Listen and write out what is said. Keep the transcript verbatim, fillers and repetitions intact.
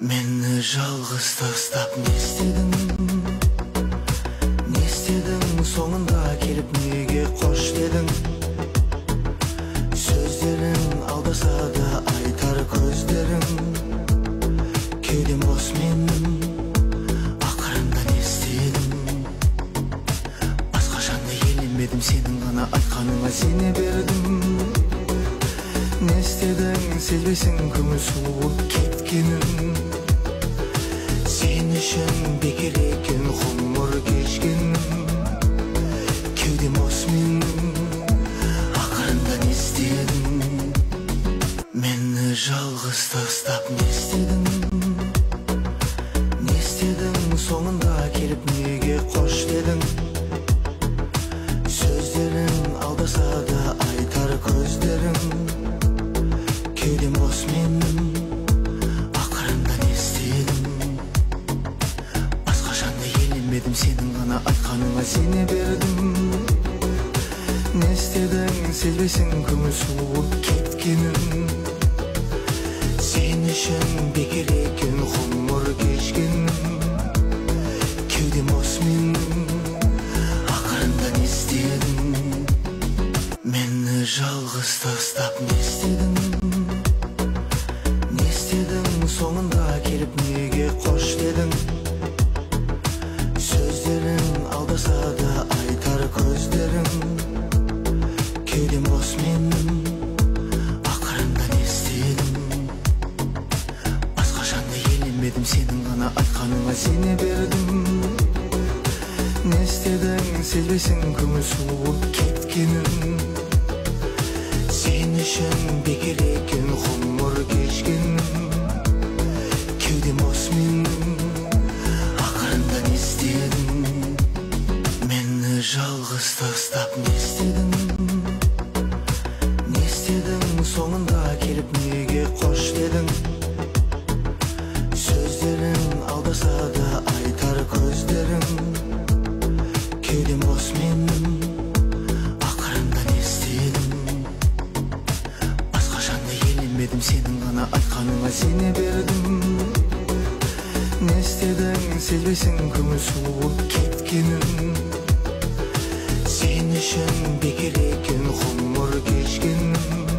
Meni жалғыз тастап не істедің, не істедің, соңында келіп неге қош дедің? Сөздерің алдаса да айтар көздерің, кеудем бос менің, ақырында не істедім? Басқашанда елемедім, сенің ғана айтқаныңа сене бердім. Не істедің, сезбесің көңіл суып кеткенін? Сен үшін бекер екен ғұмыр кешкенім, кеудем бос менің, ақырында не істедің? Мені жалғыз тастап не істедің, не істедің, соңында келіп неге қош дедің? Сөздерің алдаса да айтар көздерің, кеудем бос менің, ақырында не істедім? Басқашанда елемедім, сенің ғана айтқаныңа сене бердім. Не істедің, сезбесің көңіл суып кеткенін? Сен үшін бекер екен ғұмыр кешкенім, кеудем бос менің, ақырында не істедің? Мені жалғыз тастап не істедің, не істедің, соңында келіп неге қош дедің? Сөздерің алдаса да айтар көздерің, кеудем бос менің, ақырында не істедің? Басқашанда елемедім, сенің ғана айтқаныңа сене бердім. Не істедің, сезбесің көңіл суып кеткенін? Сен үшін бекер екен ғұмыр кешкенім, кеудем бос менің, ақырында не істедің? Мені жалғыз тастап не істедің, не істедің, соңында келіп неге қош дедің? Сөздерің алдаса да айтар көздерің, кеудем бос менің, ақырында не істедің? Басқашанда елемедім, сенің ғана айтқаныңа сене бердім. Не істедің, сезбесің көңіл суып кеткенін? Сен үшін бекер екен ғұмыр кешкенім,